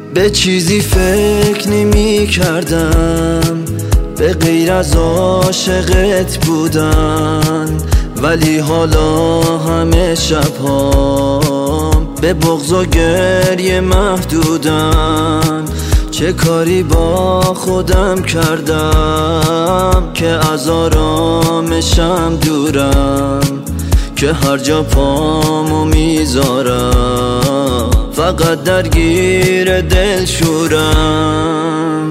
به چیزی فکر نمی کردم به غیر از عاشقت بودن، ولی حالا همه شب‌هام به بغض و گریه محدودن. چه کاری با خودم کردم که از آرامشم دورم، که هر جا پامو میذارم فقط درگیر دل شورم.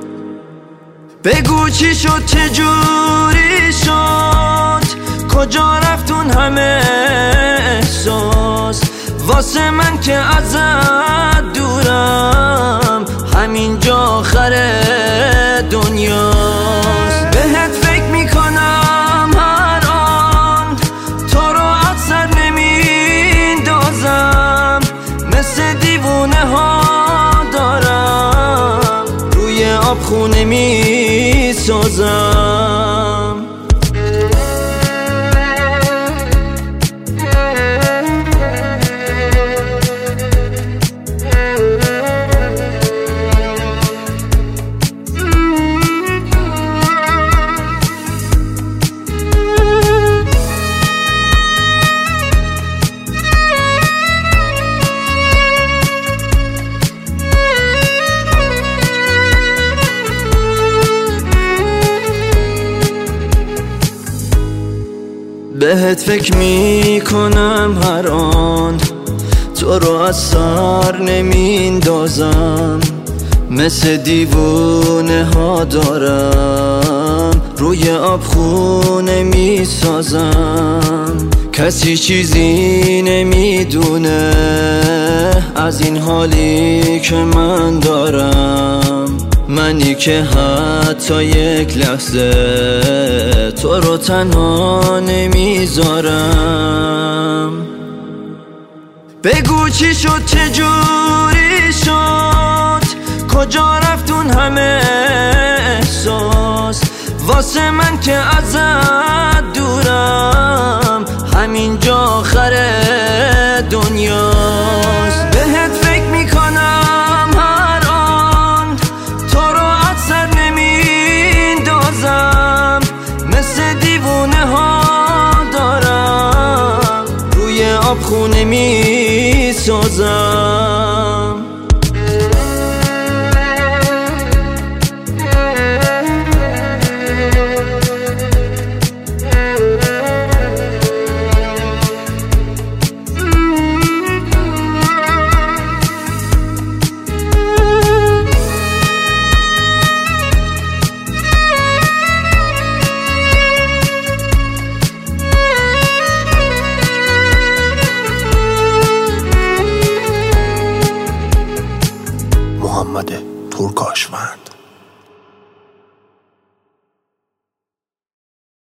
بگو چی شد، چه جوری شد، کجا رفتون همه احساس واسه من که ازت دورم، همینجا آخر دنیاست. بهت فکر میکنم هر آن، تو رو از سر نمیندازم، مثل دیوونه ها دارم روی آب خونه میسازم. بهت فکر میکنم هر آن، تو رو از سر نمیندازم، مثل دیوونه ها دارم روی آب خونه میسازم. کسی چیزی نمیدونه از این حالی که من دارم، منی که حتی یک لحظه تو رو تنها نمیذارم. بگو چی شد، چه جوری شد، کجا رفتون همه احساس واسه من که ازت دورم، همینجا آخر دنیاست. بهت فکر میکنم هر آن، تو رو از سر نمیندازم، مثل دیوونه ها دارم روی آب خونه میسازم. محمد ترکاشوند.